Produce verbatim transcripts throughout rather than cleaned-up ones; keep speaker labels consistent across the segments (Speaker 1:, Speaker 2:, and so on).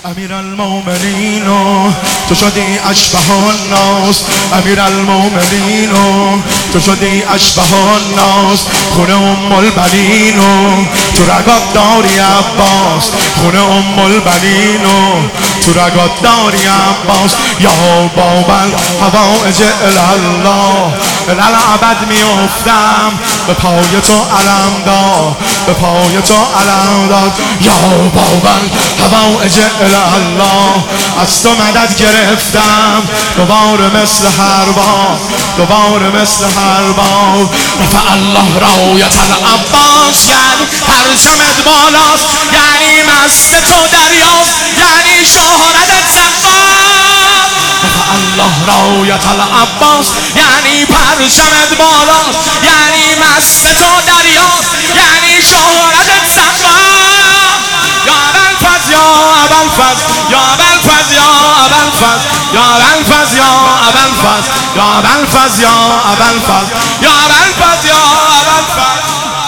Speaker 1: امیر المومنین تو شدی اشبه الناس، امیر المومنین تو شدی اشبه الناس. خونه ام البنین تو رگات داری عباس، خونه ام البنین تو رگات داری عباس. یا باب الحوائج الله الالعبد میافتم به پای تو علم داد، به پای تو علم داد. یا باب الحوائج الله از تو مدد گرفتم دوباره مثل هر بار، دوباره مثل هر بار. رفع الله رایت العباس یعنی پرچمت بالاست، یعنی مست تو دریاست، یعنی شهرتت صفاست. رفع الله رایت العباس یعنی پرچمت بالاست، یعنی مست تو دریاست، یعنی شهرتت صفاست. یا ابوالفضل یا ابوالفضل یا ابوالفضل یا ابوالفضل یا ابوالفضل یا ابوالفضل یا ابوالفضل یا ابوالفضل یا ابوالفضل یا ابوالفضل.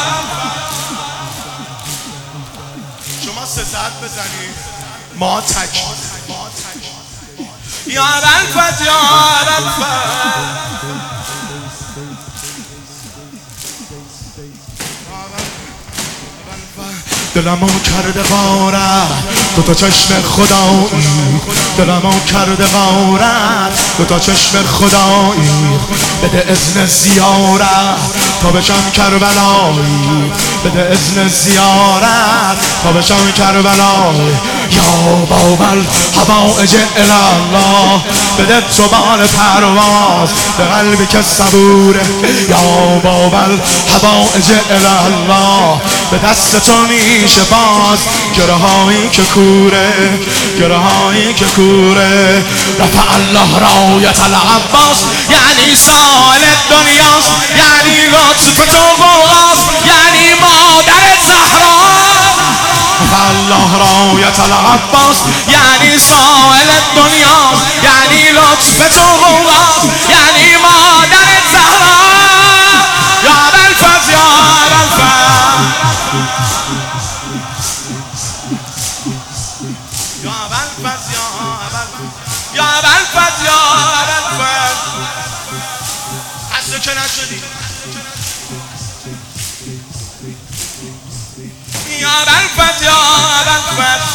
Speaker 1: شما سه ساعت بزنید ما تک. یا ابوالفضل یا ابوالفضل دلمو کرده غارت دو تا چشم خدایی، دلمو کرده غارت دو تا چشم خدایی. بده اذن زیارت تا بشم کربلایی، بده اذن زیارت تا بشم کربلایی. یا باب الحوائج الله بده تو بال پرواز به قلبی که صبوره. یا باب الحوائج الله به دست تو میشه باز گره هایی که کوره، گره هایی که کوره. رفع الله رایت العباس یعنی سائل دنیاست، یعنی لطف تو غوغاست، یعنی مادر زهرا. رفع الله رایت العباس یعنی سائل دنیاست، یعنی لطف تو غوغاست، یعنی مادر زهرا. یا ابوالفضل یا ابوالفضل یا ابوالفضل یا ابوالفضل یا ابوالفضل. خسته که نشدی یا ابوالفضل یا ابوالفضل.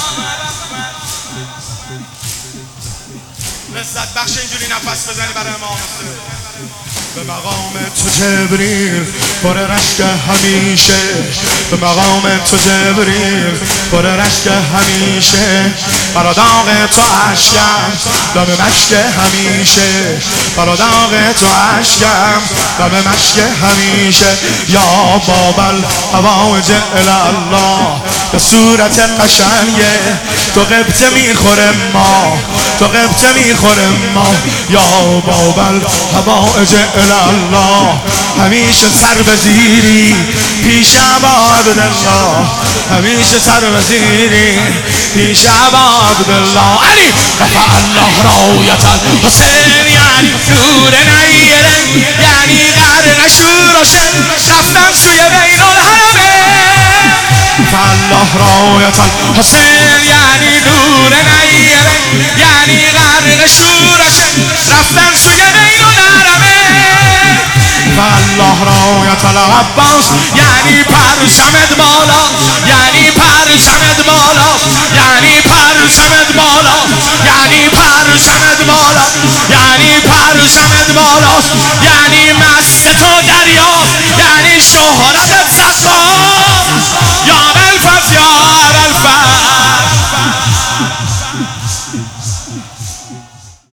Speaker 1: لذت بخش اینجوری نفس بزنی برای امام حسین. به مقام تو جبریل پر رشک همیشه، به مقام تو جبریل پر رشک همیشه. برا داغ تو عشقم دم مشک همیشه، برا داغ تو عشقم دم مشک همیشه. یا باب الحوائج الله به صورت قشنگه تو قبطه میخوره ما، تو قبطه میخوره ما. یا باب الحوائج الله همیشه سر بزیری پیش ابا عبدالله، همیشه سر بزیری پیش ابا عبدالله. علی رفع الله رایت الحسین یعنی نور نیره، یعنی غرق شور و شن رفتن سوی بین الحرمین. رفع الله رایت الحسین یعنی نور نیره، یعنی غرق شور و شن رفتن سوی بین الحرمین. الله رایت العباس یعنی پرچمت بالا، یعنی پرچمت بالا، یعنی پرچمت بالا، یعنی پرچمت بالا، یعنی